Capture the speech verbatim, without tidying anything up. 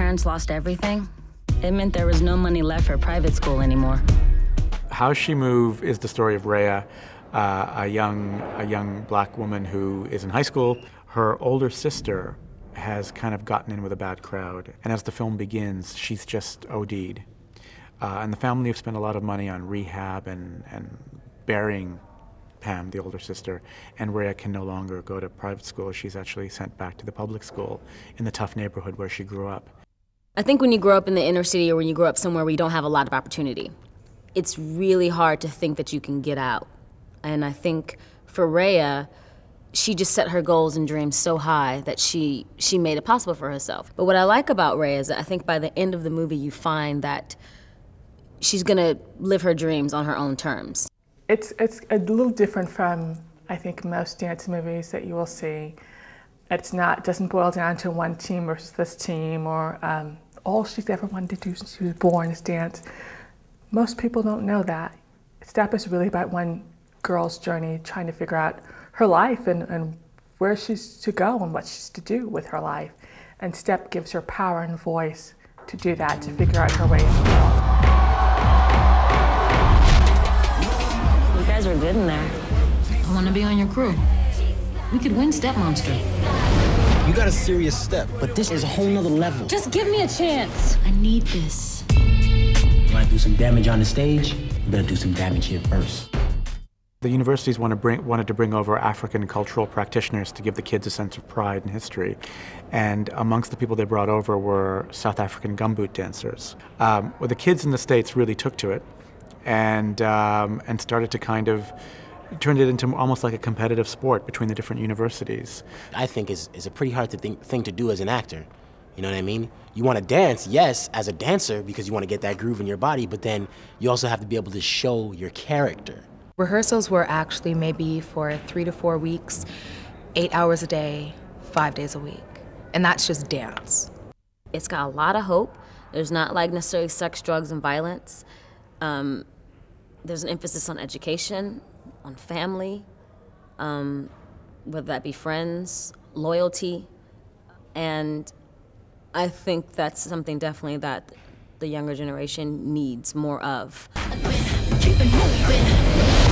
parents lost everything, it meant there was no money left for private school anymore. How She Move is the story of Rhea, uh, a young, a young black woman who is in high school. Her older sister has kind of gotten in with a bad crowd, and as the film begins, she's just O D'd. Uh, and the family have spent a lot of money on rehab and, and burying Pam, the older sister, and Rhea can no longer go to private school. She's actually sent back to the public school in the tough neighborhood where she grew up. I think when you grow up in the inner city or when you grow up somewhere where you don't have a lot of opportunity, it's really hard to think that you can get out. And I think for Rhea, she just set her goals and dreams so high that she, she made it possible for herself. But what I like about Rhea is that I think by the end of the movie you find that she's gonna live her dreams on her own terms. It's, it's a little different from, I think, most dance movies that you will see. It's not, doesn't boil down to one team versus this team, or um, all she's ever wanted to do since she was born is dance. Most people don't know that. Step is really about one girl's journey, trying to figure out her life and, and where she's to go and what she's to do with her life. And Step gives her power and voice to do that, to figure out her way in the world. You guys are good in there. I want to be on your crew. We could win Step Monster. You got a serious Step, but this is a whole nother level. Just give me a chance. I need this. You want to do some damage on the stage? You better do some damage here first. The universities want to bring, wanted to bring over African cultural practitioners to give the kids a sense of pride and history. And amongst the people they brought over were South African gumboot dancers. Um, well, the kids in the States really took to it and, um, and started to kind of turned it into almost like a competitive sport between the different universities. I think is is a pretty hard to think, thing to do as an actor. You know what I mean? You want to dance, yes, as a dancer, because you want to get that groove in your body, but then you also have to be able to show your character. Rehearsals were actually maybe for three to four weeks, eight hours a day, five days a week. And that's just dance. It's got a lot of hope. There's not like necessarily sex, drugs, and violence. Um, there's an emphasis on education, on family, um, whether that be friends, loyalty, and I think that's something definitely that the younger generation needs more of. Keep it moving.